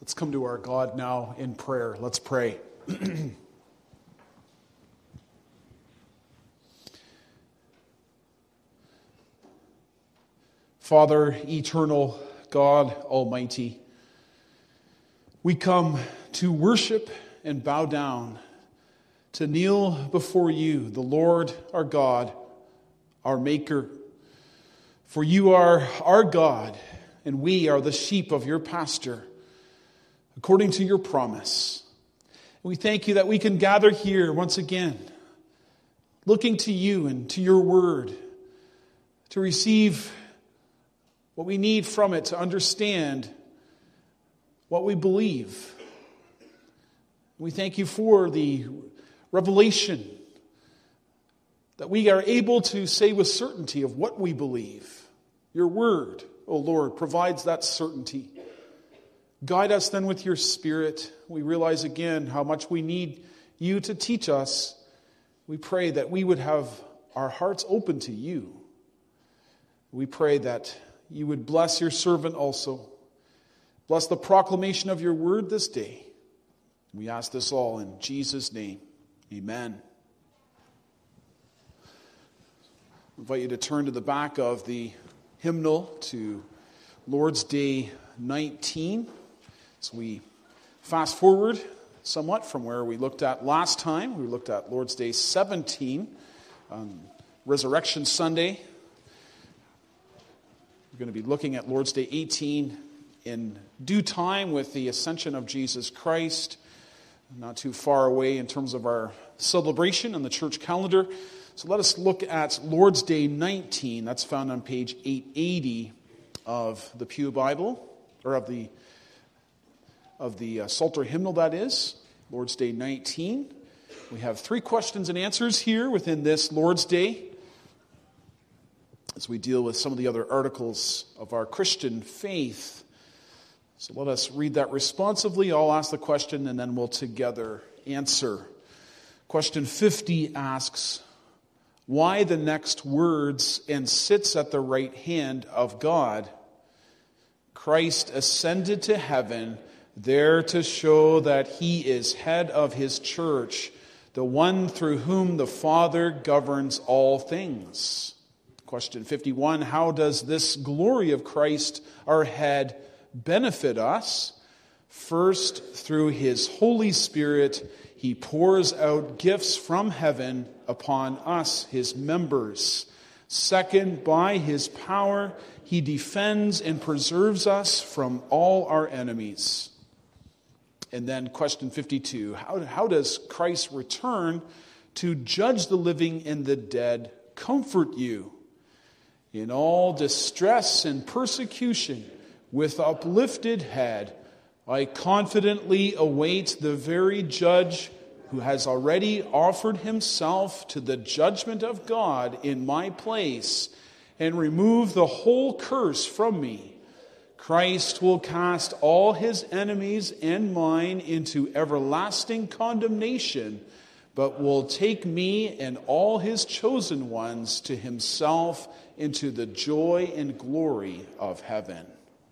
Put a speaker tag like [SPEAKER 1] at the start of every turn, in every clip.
[SPEAKER 1] Let's come to our God now in prayer. Let's pray. Father, eternal God Almighty, we come to worship and bow down, to kneel before you, the Lord our God, our Maker. For you are our God, and we are the sheep of your pasture, according to your promise. We thank you that we can gather here once again, looking to you and to your word, to receive what we need from it, to understand what we believe. We thank you for the revelation that we are able to say with certainty of what we believe. Your word, O Lord, provides that certainty. Guide us then with your Spirit. We realize again how much we need you to teach us. We pray that we would have our hearts open to you. We pray that you would bless your servant also. Bless the proclamation of your word this day. We ask this all in Jesus' name. Amen. I invite you to turn to the back of the hymnal to Lord's Day 19. So we fast forward somewhat from where we looked at last time. We looked at Lord's Day 17 on Resurrection Sunday. We're going to be looking at Lord's Day 18 in due time with the ascension of Jesus Christ. Not too far away in terms of our celebration on the church calendar. So let us look at Lord's Day 19. That's found on page 880 of the Pew Bible, or of the Psalter hymnal, that is. Lord's Day 19. We have 3 questions and answers here within this Lord's Day, as we deal with some of the other articles of our Christian faith. So let us read that responsively. I'll ask the question and then we'll together answer. Question 50 asks, why the next words, and sits at the right hand of God? Christ ascended to heaven, there to show that he is head of his church, the one through whom the Father governs all things. Question 51, how does this glory of Christ, our head, benefit us? First, through his Holy Spirit, he pours out gifts from heaven upon us, his members. Second, by his power, he defends and preserves us from all our enemies. And then question 52, how does Christ's return to judge the living and the dead comfort you? In all distress and persecution, with uplifted head, I confidently await the very judge who has already offered himself to the judgment of God in my place and remove the whole curse from me. Christ will cast all his enemies and mine into everlasting condemnation, but will take me and all his chosen ones to himself into the joy and glory of heaven.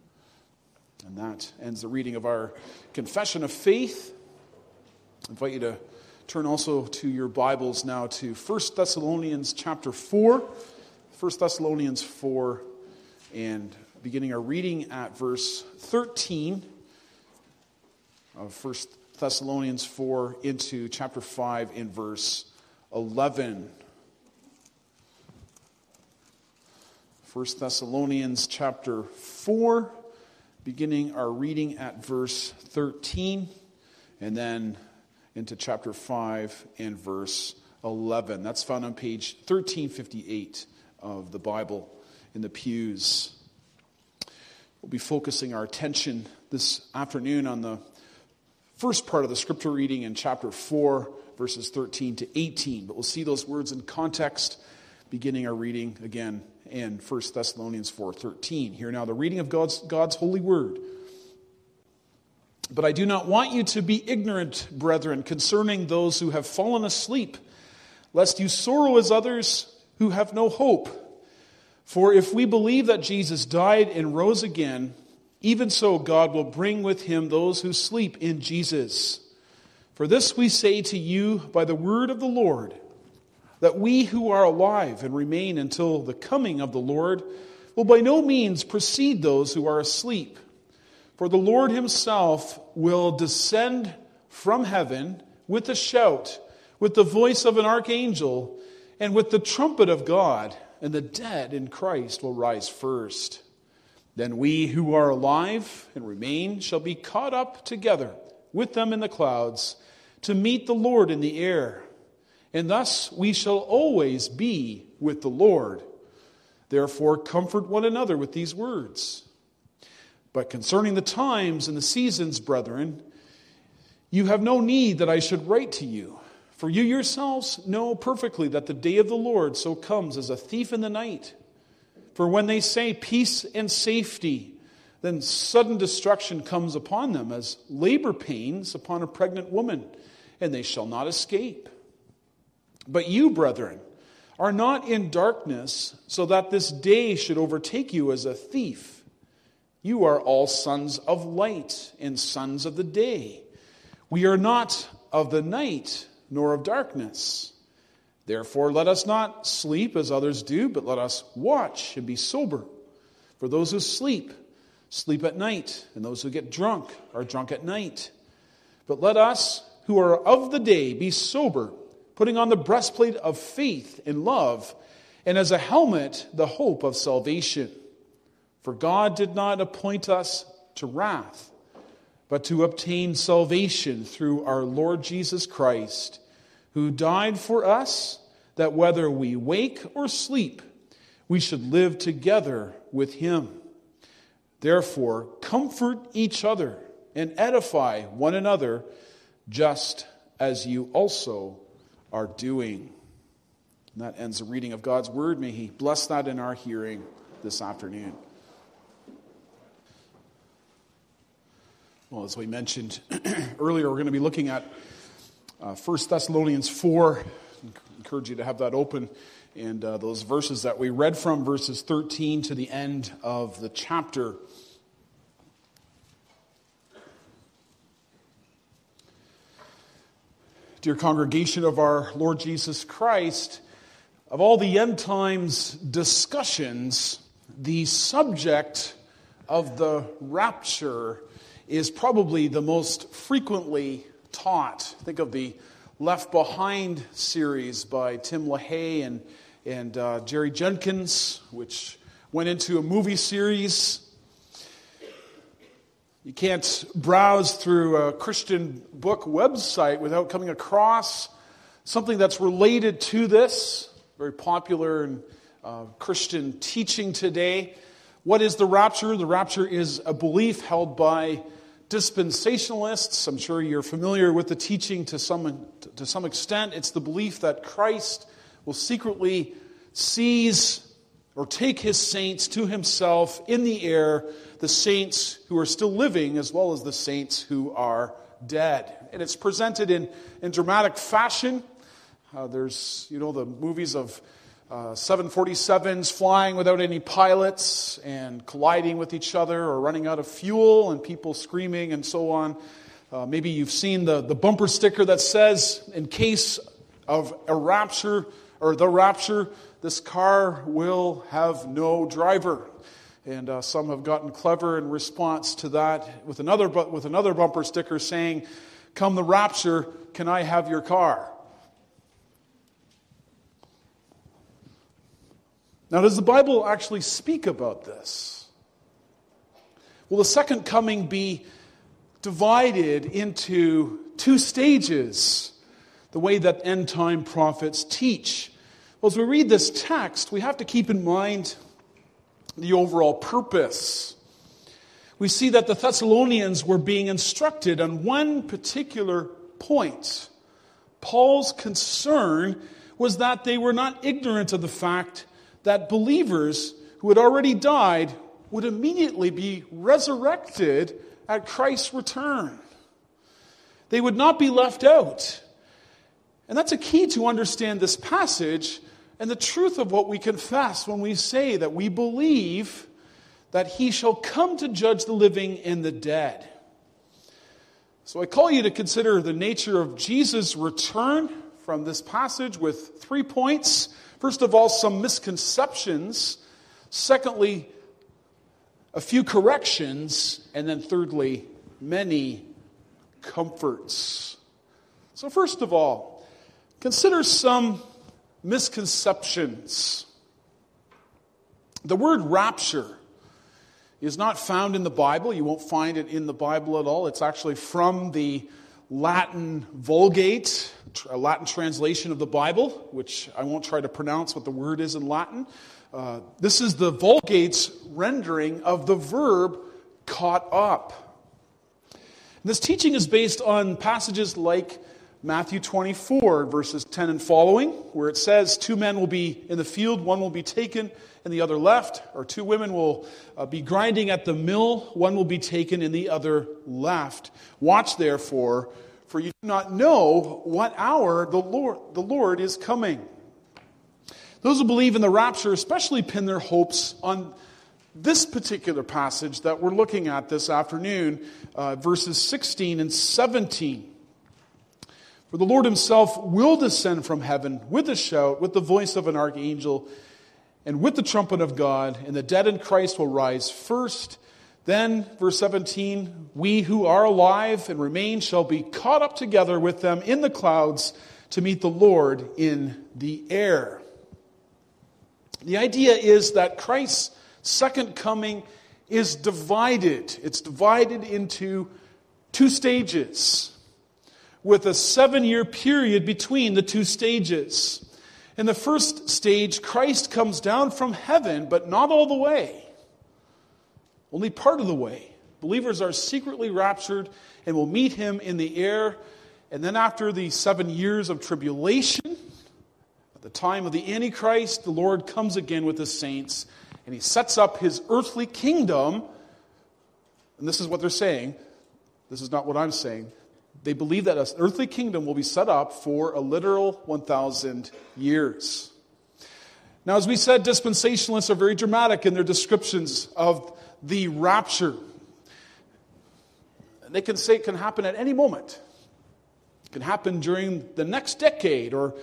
[SPEAKER 1] And that ends the reading of our confession of faith. I invite you to turn also to your Bibles now to 1 Thessalonians chapter 4. 1 Thessalonians 4, and beginning our reading at verse 13 of 1 Thessalonians 4 into chapter 5 in verse 11. 1 Thessalonians chapter 4, beginning our reading at verse 13, and then into chapter 5 and verse 11. That's found on page 1358 of the Bible in the pews. We'll be focusing our attention this afternoon on the first part of the scripture reading in chapter 4, verses 13 to 18. But we'll see those words in context, beginning our reading again in 1 Thessalonians 4:13. Hear now the reading of God's holy word. But I do not want you to be ignorant, brethren, concerning those who have fallen asleep, lest you sorrow as others who have no hope. For if we believe that Jesus died and rose again, even so God will bring with him those who sleep in Jesus. For this we say to you by the word of the Lord, that we who are alive and remain until the coming of the Lord will by no means precede those who are asleep. For the Lord himself will descend from heaven with a shout, with the voice of an archangel, and with the trumpet of God, and the dead in Christ will rise first. Then we who are alive and remain shall be caught up together with them in the clouds to meet the Lord in the air. And thus we shall always be with the Lord. Therefore comfort one another with these words. But concerning the times and the seasons, brethren, you have no need that I should write to you. For you yourselves know perfectly that the day of the Lord so comes as a thief in the night. For when they say peace and safety, then sudden destruction comes upon them as labor pains upon a pregnant woman, and they shall not escape. But you, brethren, are not in darkness, so that this day should overtake you as a thief. You are all sons of light and sons of the day. We are not of the night, nor of darkness. Therefore, let us not sleep as others do, but let us watch and be sober. For those who sleep, sleep at night, and those who get drunk are drunk at night. But let us who are of the day be sober, putting on the breastplate of faith and love, and as a helmet, the hope of salvation. For God did not appoint us to wrath, but to obtain salvation through our Lord Jesus Christ, who died for us, that whether we wake or sleep, we should live together with him. Therefore, comfort each other and edify one another, just as you also are doing. And that ends the reading of God's word. May he bless that in our hearing this afternoon. Well, as we mentioned earlier, we're going to be looking at 1 Thessalonians 4. I encourage you to have that open. And those verses that we read from, verses 13 to the end of the chapter. Dear congregation of our Lord Jesus Christ, of all the end times discussions, the subject of the rapture is probably the most frequently taught. Think of the Left Behind series by Tim LaHaye and Jerry Jenkins, which went into a movie series. You can't browse through a Christian book website without coming across something that's related to this. Very popular in Christian teaching today. What is the rapture? The rapture is a belief held by dispensationalists. I'm sure you're familiar with the teaching to some extent. It's the belief that Christ will secretly seize or take his saints to himself in the air, the saints who are still living as well as the saints who are dead. And it's presented in dramatic fashion. There's, the movies of 747s flying without any pilots and colliding with each other or running out of fuel and people screaming and so on. Maybe you've seen the bumper sticker that says, in case of a rapture or the rapture, this car will have no driver. And some have gotten clever in response to that with another bumper sticker saying, come the rapture, can I have your car? Now, does the Bible actually speak about this? Will the second coming be divided into two stages, the way that end-time prophets teach? Well, as we read this text, we have to keep in mind the overall purpose. We see that the Thessalonians were being instructed on one particular point. Paul's concern was that they were not ignorant of the fact that believers who had already died would immediately be resurrected at Christ's return. They would not be left out. And that's a key to understand this passage and the truth of what we confess when we say that we believe that he shall come to judge the living and the dead. So I call you to consider the nature of Jesus' return from this passage with 3 points. First of all, some misconceptions. Secondly, a few corrections. And then thirdly, many comforts. So first of all, consider some misconceptions. The word rapture is not found in the Bible. You won't find it in the Bible at all. It's actually from the Latin Vulgate, a Latin translation of the Bible, which I won't try to pronounce what the word is in Latin. This is the Vulgate's rendering of the verb caught up. This teaching is based on passages like Matthew 24, verses 10 and following, where it says 2 men will be in the field, one will be taken and the other left, or 2 women will be grinding at the mill, one will be taken and the other left. Watch therefore, for you do not know what hour the Lord is coming. Those who believe in the rapture especially pin their hopes on this particular passage that we're looking at this afternoon, verses 16 and 17. For the Lord himself will descend from heaven with a shout, with the voice of an archangel, and with the trumpet of God, and the dead in Christ will rise first. Then, verse 17, we who are alive and remain shall be caught up together with them in the clouds to meet the Lord in the air. The idea is that Christ's second coming is divided. It's divided into 2 stages, with a 7-year period between the 2 stages. In the first stage, Christ comes down from heaven, but not all the way. Only part of the way. Believers are secretly raptured and will meet him in the air. And then after the 7 years of tribulation, at the time of the Antichrist, the Lord comes again with his saints, and he sets up his earthly kingdom. And this is what they're saying. This is not what I'm saying. They believe that an earthly kingdom will be set up for a literal 1,000 years. Now, as we said, dispensationalists are very dramatic in their descriptions of the rapture. They can say it can happen at any moment. It can happen during the next decade, or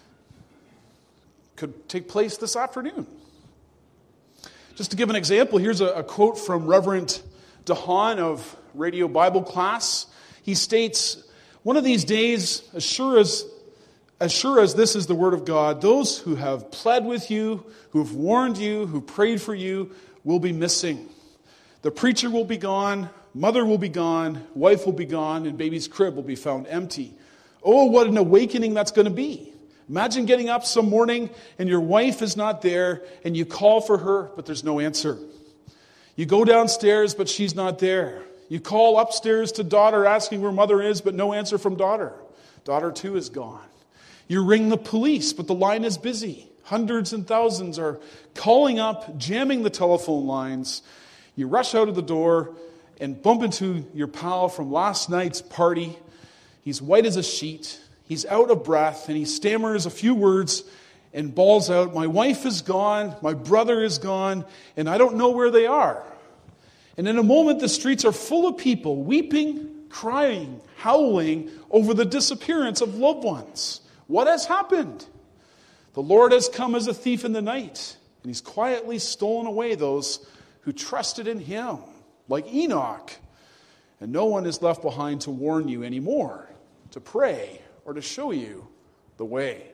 [SPEAKER 1] could take place this afternoon. Just to give an example, here's a quote from Reverend DeHaan of Radio Bible Class. He states, one of these days, as sure as this is the word of God, those who have pled with you, who have warned you, who prayed for you, will be missing. The preacher will be gone, mother will be gone, wife will be gone, and baby's crib will be found empty. Oh, what an awakening that's going to be. Imagine getting up some morning and your wife is not there, and you call for her, but there's no answer. You go downstairs, but she's not there. You call upstairs to daughter asking where mother is, but no answer from daughter. Daughter too is gone. You ring the police, but the line is busy. Hundreds and thousands are calling up, jamming the telephone lines. You rush out of the door and bump into your pal from last night's party. He's white as a sheet. He's out of breath, and he stammers a few words and bawls out, my wife is gone, my brother is gone, and I don't know where they are. And in a moment, the streets are full of people weeping, crying, howling over the disappearance of loved ones. What has happened? The Lord has come as a thief in the night, and he's quietly stolen away those who trusted in him, like Enoch. And no one is left behind to warn you anymore, to pray, or to show you the way.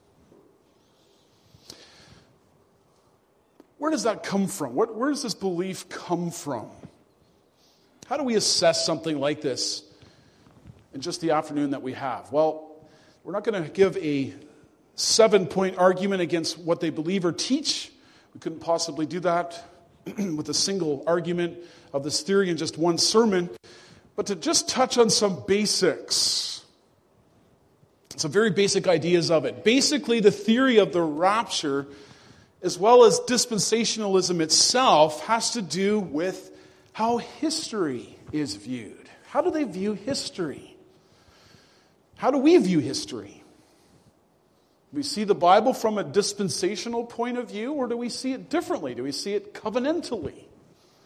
[SPEAKER 1] Where does that come from? Where does this belief come from? How do we assess something like this in just the afternoon that we have? Well, we're not going to give a 7-point argument against what they believe or teach. We couldn't possibly do that with a single argument of this theory in just one sermon. But to just touch on some basics, some very basic ideas of it. Basically, the theory of the rapture, as well as dispensationalism itself, has to do with how history is viewed. How do they view history? How do we view history? Do we see the Bible from a dispensational point of view, or do we see it differently? Do we see it covenantally?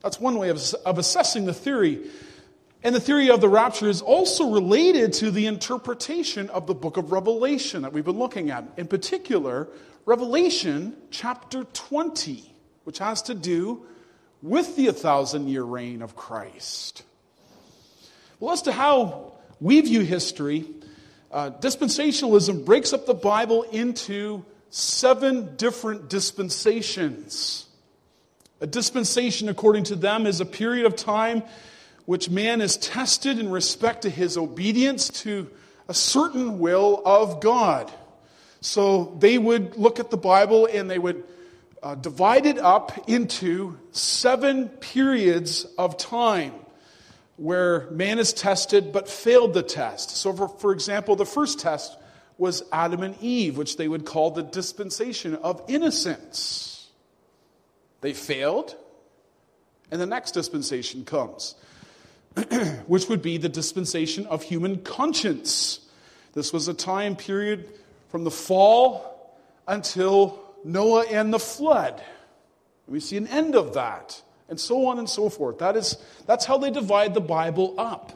[SPEAKER 1] That's one way of assessing the theory. And the theory of the rapture is also related to the interpretation of the book of Revelation that we've been looking at. In particular, Revelation chapter 20, which has to do with the 1,000-year reign of Christ. Well, as to how we view history, dispensationalism breaks up the Bible into 7 different dispensations. A dispensation, according to them, is a period of time which man is tested in respect to his obedience to a certain will of God. So they would look at the Bible and they would divide it up into 7 periods of time where man is tested but failed the test. So for example, the first test was Adam and Eve, which they would call the dispensation of innocence. They failed, and the next dispensation comes, which would be the dispensation of human conscience. This was a time period from the fall until Noah and the flood. We see an end of that, and so on and so forth. That's how they divide the Bible up.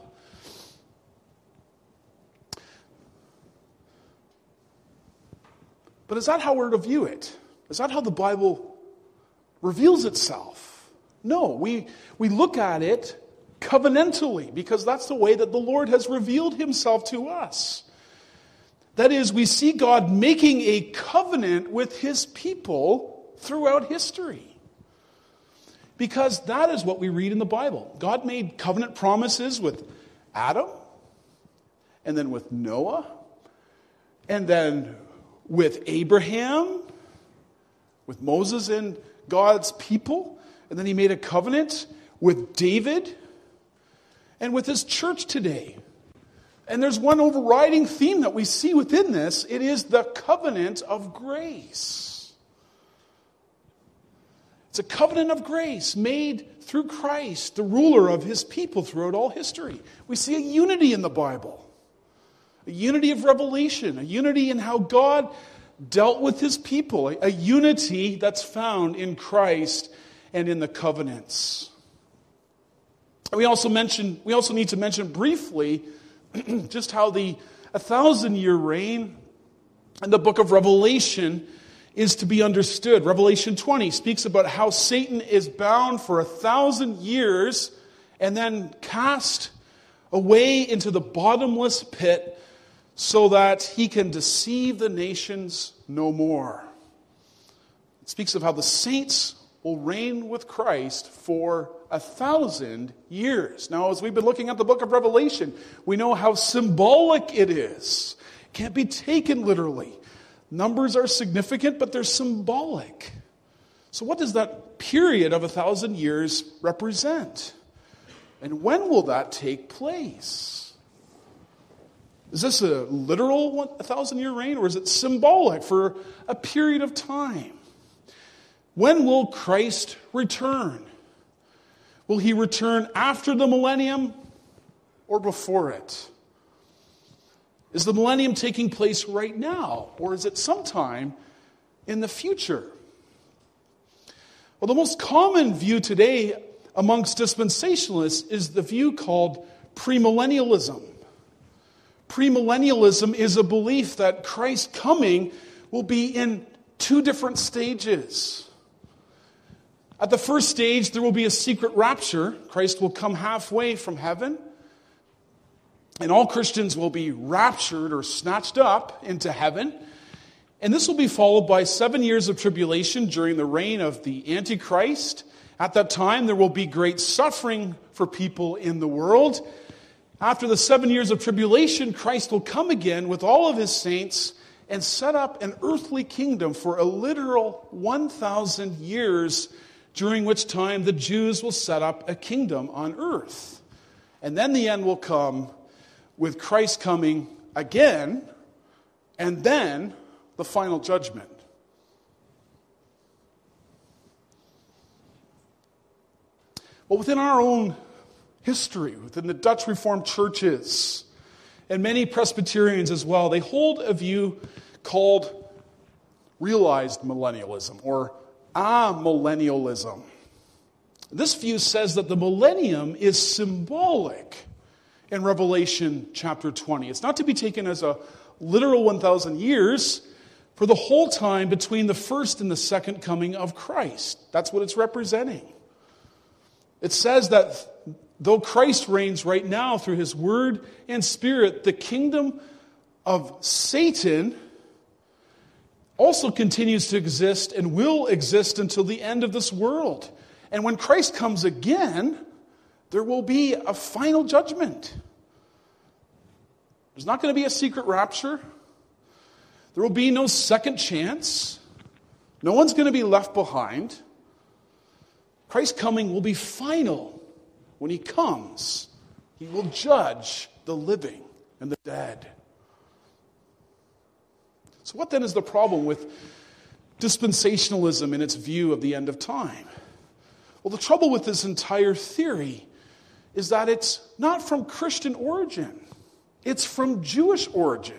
[SPEAKER 1] But is that how we're to view it? Is that how the Bible reveals itself? No, we look at it covenantally, because that's the way that the Lord has revealed himself to us. That is, we see God making a covenant with his people throughout history. Because that is what we read in the Bible. God made covenant promises with Adam, and then with Noah, and then with Abraham, with Moses and God's people, and then he made a covenant with David and with his church today. And there's one overriding theme that we see within this. It is the covenant of grace. It's a covenant of grace made through Christ, the ruler of his people throughout all history. We see a unity in the Bible, a unity of revelation, a unity in how God dealt with his people, a unity that's found in Christ and in the covenants. We also need to mention briefly just how the 1,000-year reign in the book of Revelation is to be understood. Revelation 20 speaks about how Satan is bound for 1,000 years and then cast away into the bottomless pit so that he can deceive the nations no more. It speaks of how the saints will reign with Christ for 1,000 years. Now, as we've been looking at the book of Revelation, we know how symbolic it is. It can't be taken literally. Numbers are significant, but they're symbolic. So what does that period of 1,000 years represent? And when will that take place? Is this a literal 1,000-year reign, or is it symbolic for a period of time? When will Christ return? Will he return after the millennium or before it? Is the millennium taking place right now, or is it sometime in the future? Well, the most common view today amongst dispensationalists is the view called premillennialism. Premillennialism is a belief that Christ's coming will be in 2 different stages. At the first stage, there will be a secret rapture. Christ will come halfway from heaven, and all Christians will be raptured or snatched up into heaven. And this will be followed by 7 years of tribulation during the reign of the Antichrist. At that time, there will be great suffering for people in the world. After the 7 years of tribulation, Christ will come again with all of his saints and set up an earthly kingdom for a literal 1,000 years, during which time the Jews will set up a kingdom on earth. And then the end will come with Christ coming again, and then the final judgment. Well, within our own history, within the Dutch Reformed churches, and many Presbyterians as well, they hold a view called realized millennialism, or amillennialism. This view says that the millennium is symbolic in Revelation chapter 20. It's not to be taken as a literal 1,000 years for the whole time between the first and the second coming of Christ. That's what it's representing. It says that though Christ reigns right now through his word and spirit, the kingdom of Satan also continues to exist and will exist until the end of this world. And when Christ comes again, there will be a final judgment. There's not going to be a secret rapture. There will be no second chance. No one's going to be left behind. Christ's coming will be final. When he comes, he will judge the living and the dead. So what then is the problem with dispensationalism in its view of the end of time? Well, the trouble with this entire theory is that it's not from Christian origin. It's from Jewish origin.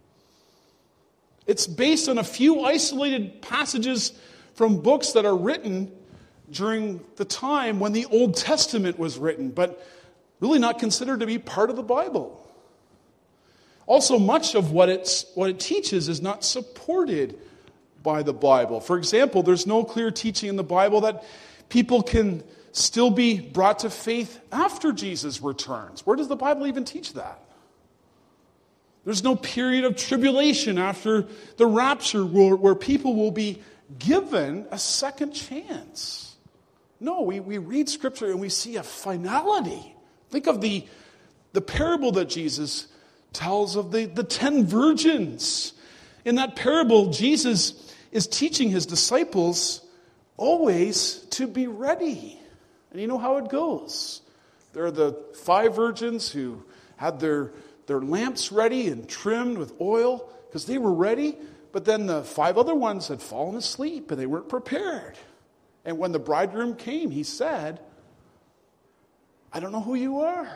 [SPEAKER 1] It's based on a few isolated passages from books that are written during the time when the Old Testament was written, but really not considered to be part of the Bible. Also, much of what it teaches is not supported by the Bible. For example, there's no clear teaching in the Bible that people can still be brought to faith after Jesus returns. Where does the Bible even teach that? There's no period of tribulation after the rapture where people will be given a second chance. No, we read Scripture and we see a finality. Think of the parable that Jesus tells of the 10 virgins. In that parable, Jesus is teaching his disciples always to be ready. And you know how it goes. There are the 5 virgins who had their lamps ready and trimmed with oil because they were ready. But then the 5 other ones had fallen asleep and they weren't prepared. And when the bridegroom came, he said, I don't know who you are.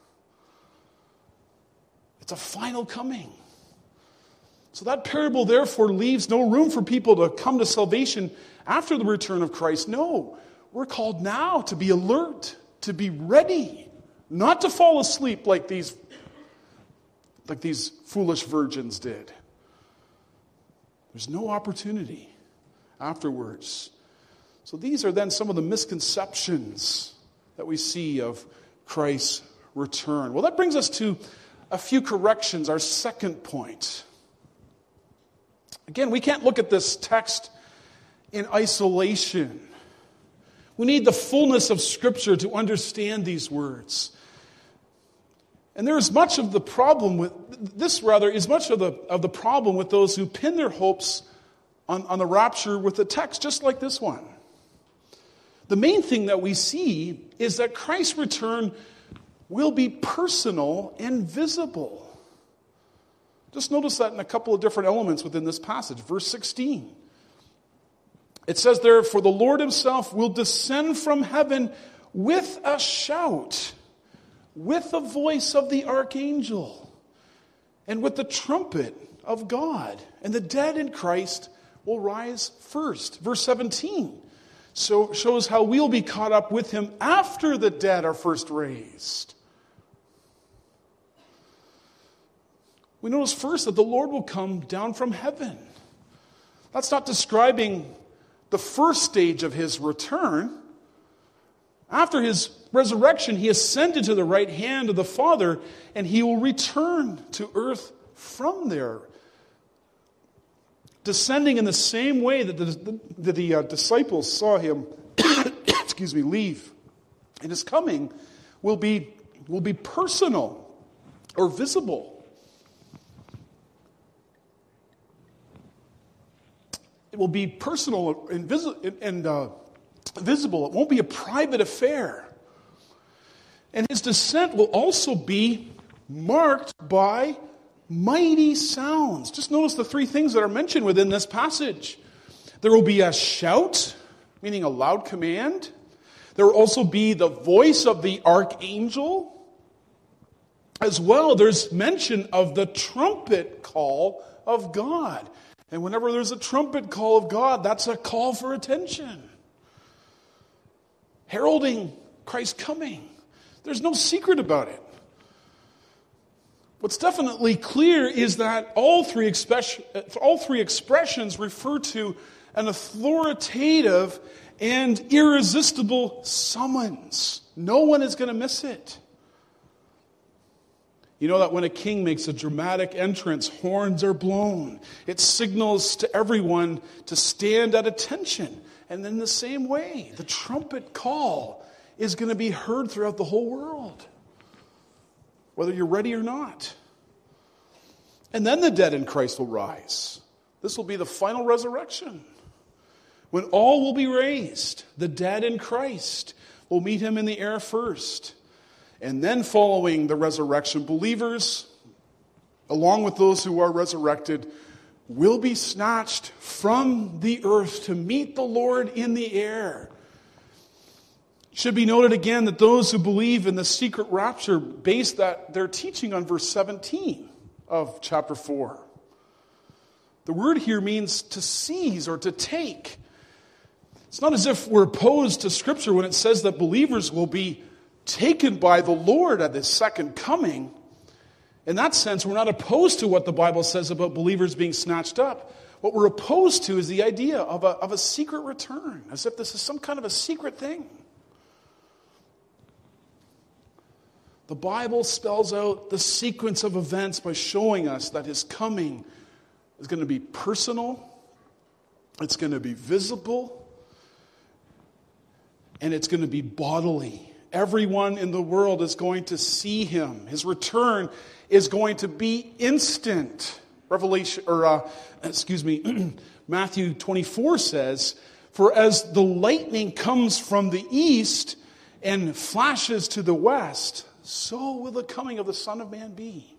[SPEAKER 1] It's a final coming. So that parable therefore leaves no room for people to come to salvation after the return of Christ. No, we're called now to be alert, to be ready, not to fall asleep like these foolish virgins did. There's no opportunity afterwards. So these are then some of the misconceptions that we see of Christ's return. Well, that brings us to a few corrections, our second point. Again, we can't look at this text in isolation. We need the fullness of Scripture to understand these words. And there is much of the problem with this, is much of the problem with those who pin their hopes on the rapture with the text, just like this one. The main thing that we see is that Christ's return will be personal and visible. Just notice that in a couple of different elements within this passage. Verse 16. It says there, for the Lord himself will descend from heaven with a shout, with the voice of the archangel, and with the trumpet of God. And the dead in Christ will rise first. Verse 17 shows how we'll be caught up with him after the dead are first raised. We notice first that the Lord will come down from heaven. That's not describing the first stage of his return. After his resurrection, he ascended to the right hand of the Father, and he will return to earth from there, descending in the same way that the disciples saw him leave. And his coming will be personal or visible. It will be personal and visible. It won't be a private affair. And his descent will also be marked by mighty sounds. Just notice the 3 things that are mentioned within this passage. There will be a shout, meaning a loud command. There will also be the voice of the archangel. As well, there's mention of the trumpet call of God. And whenever there's a trumpet call of God, that's a call for attention. heralding Christ's coming. There's no secret about it. What's definitely clear is that all three expressions refer to an authoritative and irresistible summons. No one is going to miss it. You know that when a king makes a dramatic entrance, horns are blown. It signals to everyone to stand at attention. And in the same way, the trumpet call is going to be heard throughout the whole world, whether you're ready or not. And then the dead in Christ will rise. This will be the final resurrection, when all will be raised. The dead in Christ will meet him in the air first. And then following the resurrection, believers, along with those who are resurrected, will be snatched from the earth to meet the Lord in the air. It should be noted again that those who believe in the secret rapture base their teaching on verse 17 of chapter 4. The word here means to seize or to take. It's not as if we're opposed to Scripture when it says that believers will be taken by the Lord at His second coming. In that sense, we're not opposed to what the Bible says about believers being snatched up. What we're opposed to is the idea of a secret return, as if this is some kind of a secret thing. The Bible spells out the sequence of events by showing us that His coming is going to be personal, it's going to be visible, and it's going to be bodily. Everyone in the world is going to see Him. His return is going to be instant. Matthew 24 says, "For as the lightning comes from the east and flashes to the west, so will the coming of the Son of Man be."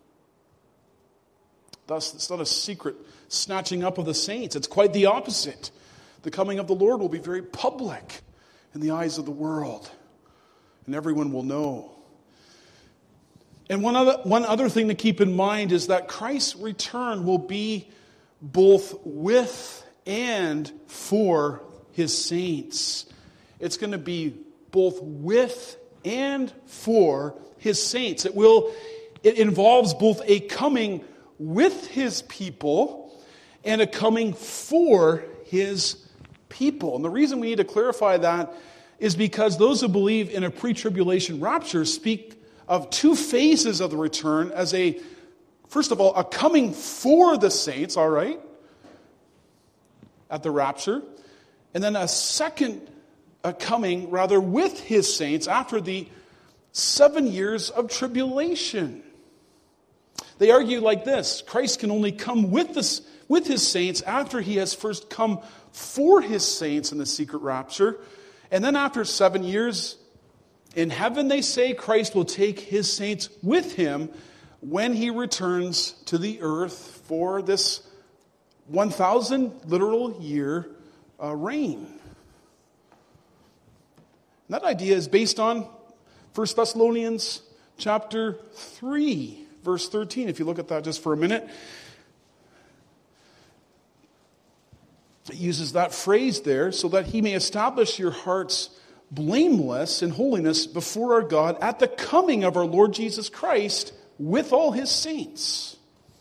[SPEAKER 1] Thus, it's not a secret snatching up of the saints. It's quite the opposite. The coming of the Lord will be very public in the eyes of the world, and everyone will know. And one other thing to keep in mind is that Christ's return will be both with and for His saints. It's going to be both with and for His saints. It involves both a coming with His people and a coming for His people. And the reason we need to clarify that is because those who believe in a pre-tribulation rapture speak of two phases of the return as first of all, a coming for the saints, all right, at the rapture, and then a second coming, rather, with His saints after the 7 years of tribulation. They argue like this: Christ can only come with His saints after He has first come for His saints in the secret rapture. And then after 7 years in heaven, they say, Christ will take His saints with Him when He returns to the earth for this 1,000 literal year reign. And that idea is based on 1 Thessalonians chapter 3, verse 13. If you look at that just for a minute, it uses that phrase there, so that He may establish your hearts blameless in holiness before our God at the coming of our Lord Jesus Christ with all His saints.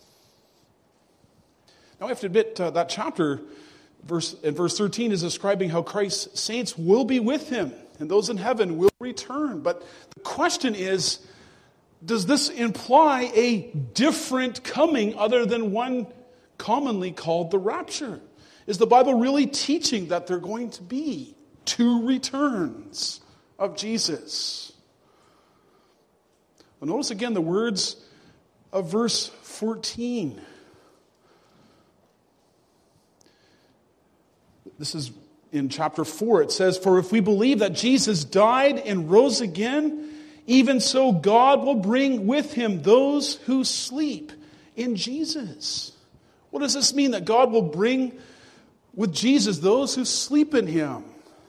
[SPEAKER 1] Now I have to admit that chapter, verse 13, is describing how Christ's saints will be with Him, and those in heaven will return. But the question is, does this imply a different coming other than one commonly called the rapture? Is the Bible really teaching that there are going to be two returns of Jesus? Well, notice again the words of verse 14. This is in chapter 4. It says, "For if we believe that Jesus died and rose again, even so God will bring with Him those who sleep in Jesus." What does this mean, that God will bring with Jesus those who sleep in Him?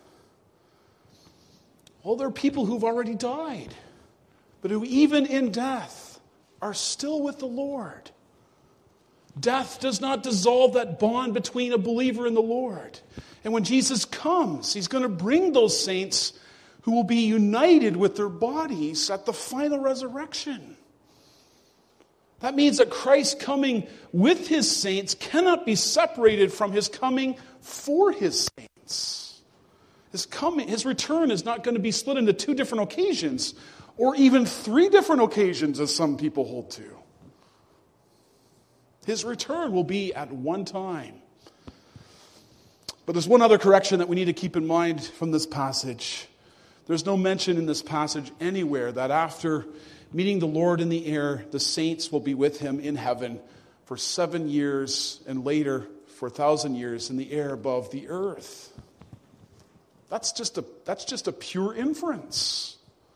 [SPEAKER 1] Well, there are people who've already died, but who even in death are still with the Lord. Death does not dissolve that bond between a believer and the Lord. And when Jesus comes, He's going to bring those saints who will be united with their bodies at the final resurrection. That means that Christ coming with his saints cannot be separated from his coming for his saints. His return is not going to be split into 2 different occasions, or even 3 different occasions, as some people hold to. His return will be at one time. But there's one other correction that we need to keep in mind from this passage. There's no mention in this passage anywhere that after meeting the Lord in the air, the saints will be with him in heaven for 7 years and later for 1,000 years in the air above the earth. That's just a pure inference.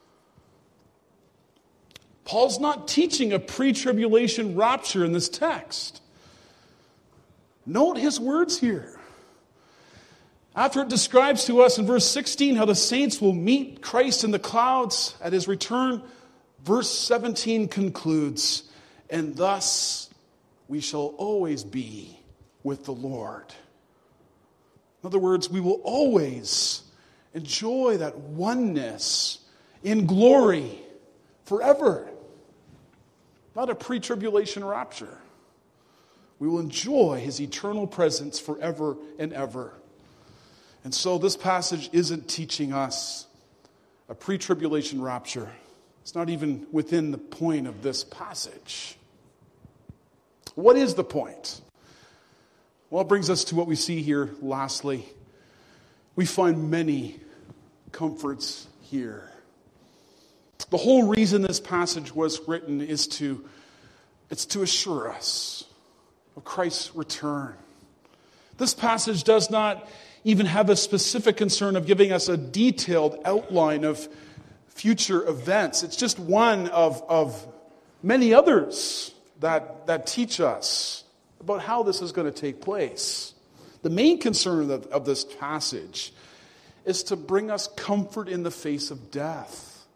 [SPEAKER 1] Paul's not teaching a pre-tribulation rapture in this text. Note his words here. After it describes to us in verse 16 how the saints will meet Christ in the clouds at his return, verse 17 concludes, and thus we shall always be with the Lord. In other words, we will always enjoy that oneness in glory forever. Not a pre-tribulation rapture. We will enjoy his eternal presence forever and ever. And so this passage isn't teaching us a pre-tribulation rapture. It's not even within the point of this passage. What is the point? Well, it brings us to what we see here lastly. We find many comforts here. The whole reason this passage was written is to assure us of Christ's return. This passage does not even have a specific concern of giving us a detailed outline of future events. It's just one of many others that teach us about how this is going to take place. The main concern of this passage is to bring us comfort in the face of death.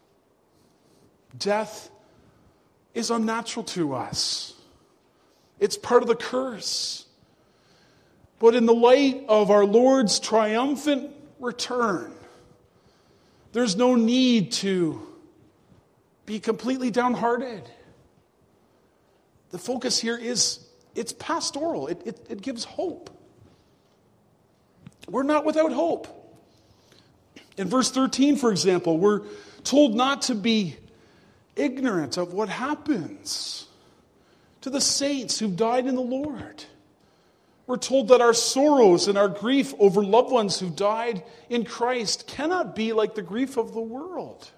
[SPEAKER 1] Death is unnatural to us. It's part of the curse. But in the light of our Lord's triumphant return, there's no need to be completely downhearted. The focus here is, it's pastoral. It gives hope. We're not without hope. In verse 13, for example, we're told not to be ignorant of what happens to the saints who've died in the Lord. We're told that our sorrows and our grief over loved ones who died in Christ cannot be like the grief of the world.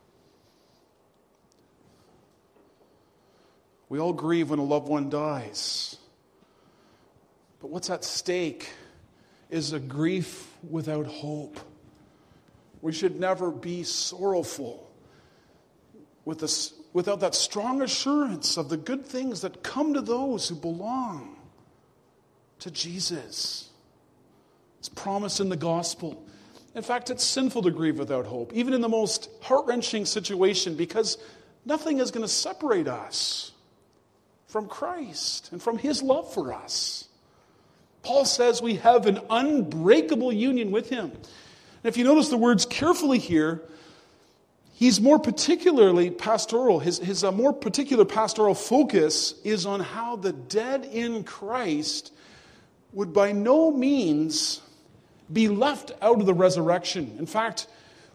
[SPEAKER 1] We all grieve when a loved one dies. But what's at stake is a grief without hope. We should never be sorrowful without that strong assurance of the good things that come to those who belong to Jesus. It's promised in the gospel. In fact, it's sinful to grieve without hope, even in the most heart-wrenching situation, because nothing is going to separate us from Christ and from his love for us. Paul says we have an unbreakable union with him. And if you notice the words carefully here, he's more particularly pastoral. His more particular pastoral focus is on how the dead in Christ would by no means be left out of the resurrection. In fact,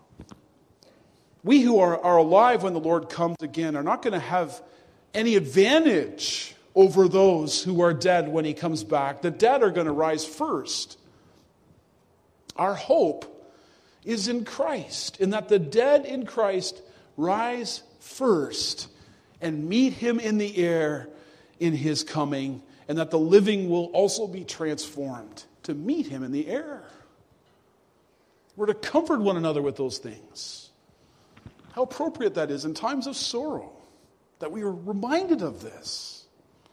[SPEAKER 1] we who are alive when the Lord comes again are not going to have any advantage over those who are dead when he comes back. The dead are going to rise first. Our hope is in Christ, in that the dead in Christ rise first and meet him in the air in his coming, and that the living will also be transformed to meet him in the air. We're to comfort one another with those things. How appropriate that is in times of sorrow, that we are reminded of this.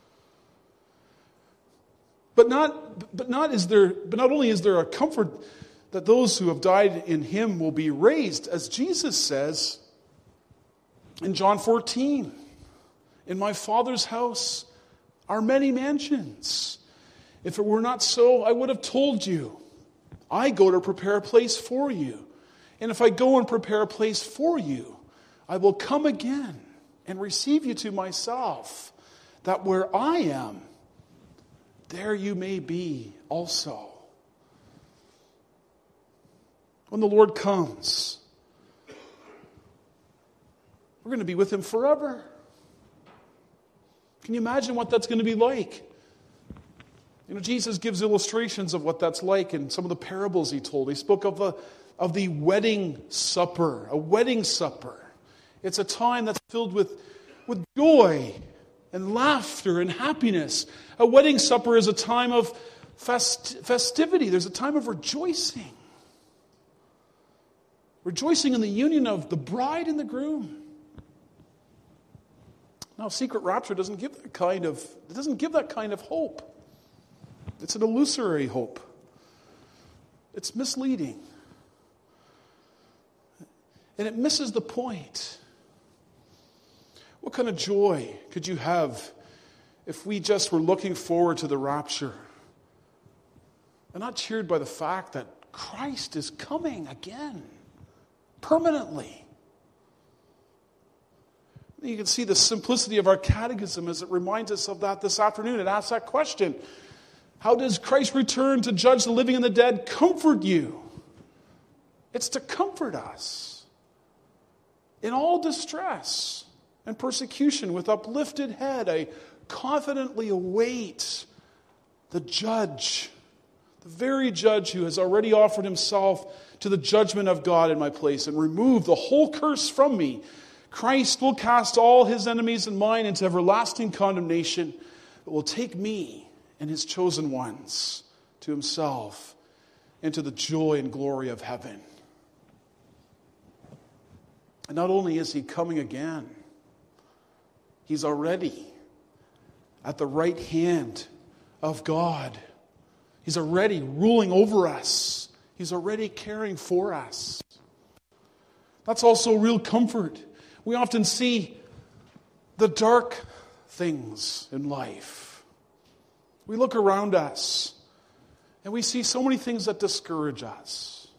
[SPEAKER 1] But not only is there a comfort that those who have died in him will be raised, as Jesus says in John 14, in my Father's house are many mansions. If it were not so, I would have told you. I go to prepare a place for you. And if I go and prepare a place for you, I will come again and receive you to myself, that where I am, there you may be also. When the Lord comes, we're going to be with him forever. Can you imagine what that's going to be like? Jesus gives illustrations of what that's like in some of the parables he told. He spoke of the wedding supper, a wedding supper. It's a time that's filled with joy and laughter and happiness. A wedding supper is a time of festivity. There's a time of rejoicing. Rejoicing in the union of the bride and the groom. Now, secret rapture doesn't give that kind of hope. It's an illusory hope. It's misleading. And it misses the point. What kind of joy could you have if we just were looking forward to the rapture and not cheered by the fact that Christ is coming again, permanently? You can see the simplicity of our catechism as it reminds us of that this afternoon. It asks that question: how does Christ return to judge the living and the dead comfort you? It's to comfort us in all distress and persecution with uplifted head. I confidently await the judge, the very judge who has already offered himself to the judgment of God in my place and removed the whole curse from me. Christ will cast all his enemies and mine into everlasting condemnation, but will take me and his chosen ones to himself into the joy and glory of heaven. And not only is he coming again, he's already at the right hand of God. He's already ruling over us. He's already caring for us. That's also real comfort. We often see the dark things in life. We look around us and we see so many things that discourage us.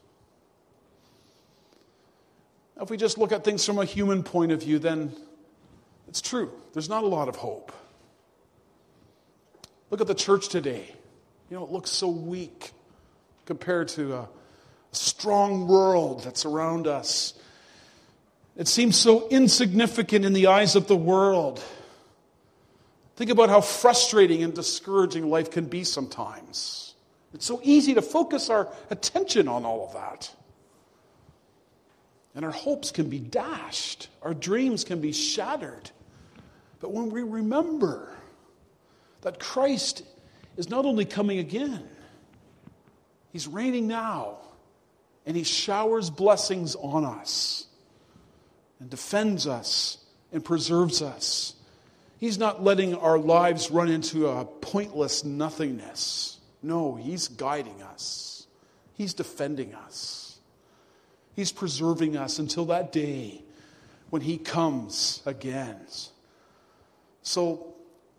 [SPEAKER 1] If we just look at things from a human point of view, then it's true. There's not a lot of hope. Look at the church today. It looks so weak compared to a strong world that's around us. It seems so insignificant in the eyes of the world. Think about how frustrating and discouraging life can be sometimes. It's so easy to focus our attention on all of that. And our hopes can be dashed. Our dreams can be shattered. But when we remember that Christ is not only coming again, he's reigning now, and he showers blessings on us and defends us and preserves us. He's not letting our lives run into a pointless nothingness. No, he's guiding us. He's defending us. He's preserving us until that day when he comes again. So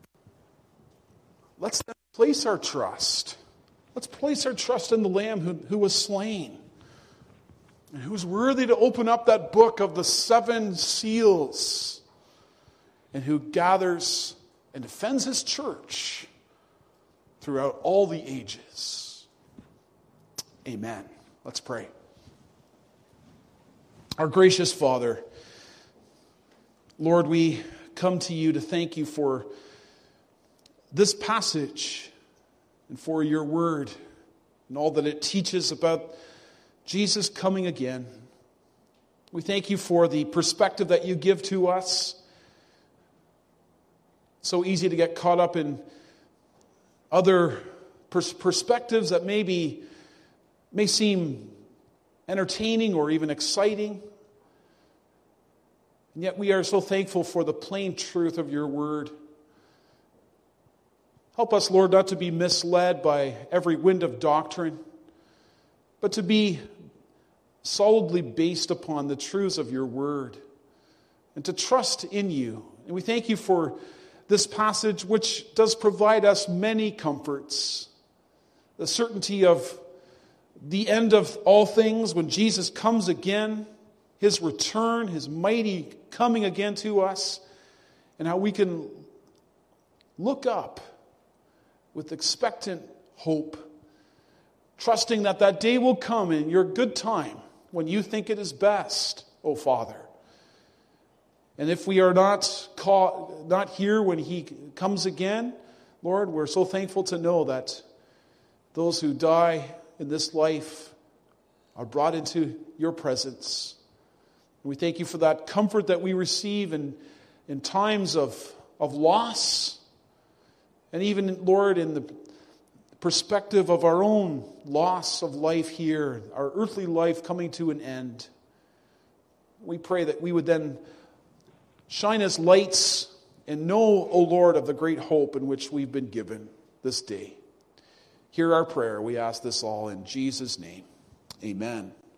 [SPEAKER 1] let's place our trust. Let's place our trust in the Lamb who was slain and who's worthy to open up that book of the 7 seals, and who gathers and defends his church throughout all the ages. Amen. Let's pray. Our gracious Father, Lord, we come to you to thank you for this passage and for your word and all that it teaches about Jesus coming again. We thank you for the perspective that you give to us. It's so easy to get caught up in other perspectives that may seem entertaining or even exciting. And yet we are so thankful for the plain truth of your word. Help us, Lord, not to be misled by every wind of doctrine, but to be solidly based upon the truths of your word and to trust in you. And we thank you for this passage, which does provide us many comforts. The certainty of the end of all things, when Jesus comes again, his return, his mighty coming again to us, and how we can look up with expectant hope, trusting that that day will come in your good time when you think it is best, O Father. And if we are not here when he comes again, Lord, we're so thankful to know that those who die in this life are brought into your presence. We thank you for that comfort that we receive in times of loss, and even, Lord, in the perspective of our own loss of life here, our earthly life coming to an end. We pray that we would then shine as lights and know, O Lord, of the great hope in which we've been given this day. Hear our prayer. We ask this all in Jesus' name. Amen.